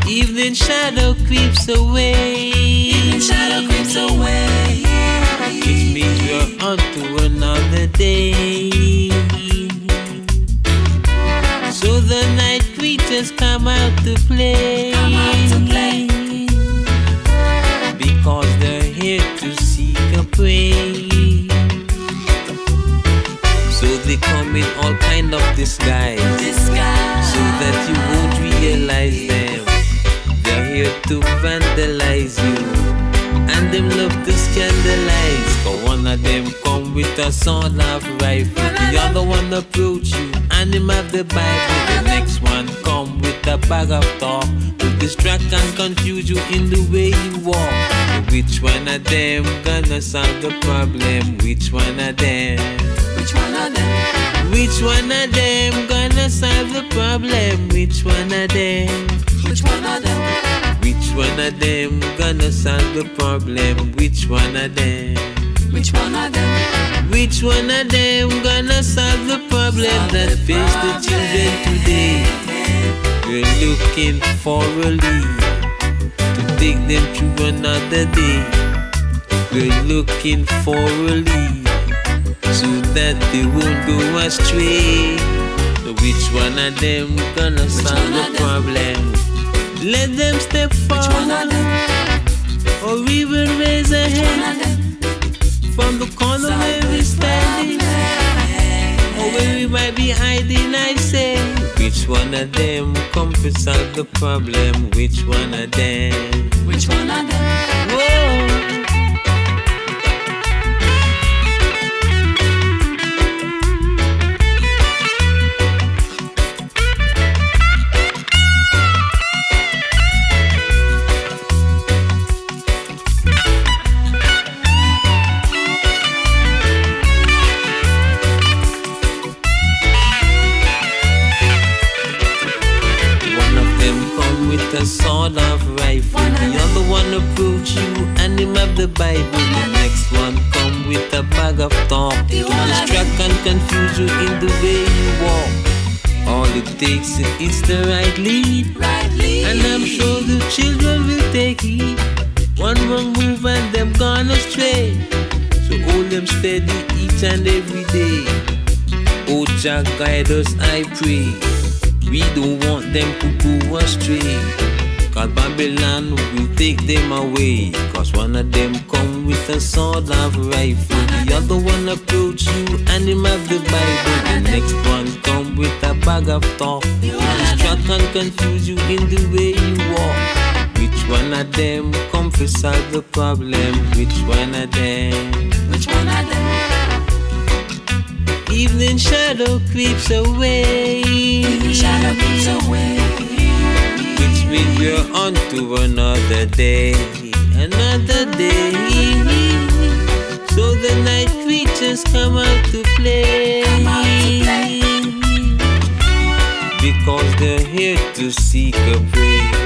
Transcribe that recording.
Evening shadow creeps away. Evening shadow creeps away. Which means we're on to another day. So the night creatures come out to play. Come out to play. Because they're here to seek a prey. So they come in all kind of disguise. So that you won't realize them. They're here to vandalize you. And them love to scandalize. But one of them come with a sword of rifle. The other one approach you and him have the Bible. The next one come with a bag of talk to distract and confuse you in the way you walk. Which one of them gonna solve the problem? Which one of them? Which one of them? Which one of them gonna solve the problem? Which one of them? Which one of them? Which one of them gonna solve the problem? Which one of them? Which one of them? Which one of them gonna solve the problem that face the children today? We're looking for a lead to take them through another day. We're looking for a lead so that they won't go astray. So which one of them gonna solve the problem? Let them step forward or even raise a hand from the corner where we're standing or where we might be hiding. I say, which one of them come to solve the problem? Which one of them? Which one of them? Whoa. A sword of rifle. The other one approach you and him have the Bible. The next one come with a bag of talk to distract and confuse you in the way you walk. All it takes is the right lead, and I'm sure the children will take heed. One wrong move and them gone astray. So hold them steady each and every day. Oh Jah, guide us, I pray. We don't want them to go astray. Cause Babylon will take them away. Cause one of them come with a sword of rifle. The other one approach you and him have the Bible. The next one come with a bag of talk to distract and confuse you in the way you walk. Which one of them come to solve the problem? Which one of them? Which one of them? Evening shadow creeps away. Evening shadow creeps away. Which means we're on to another day. Another day. So the night creatures come out to play. Because they're here to seek a prey.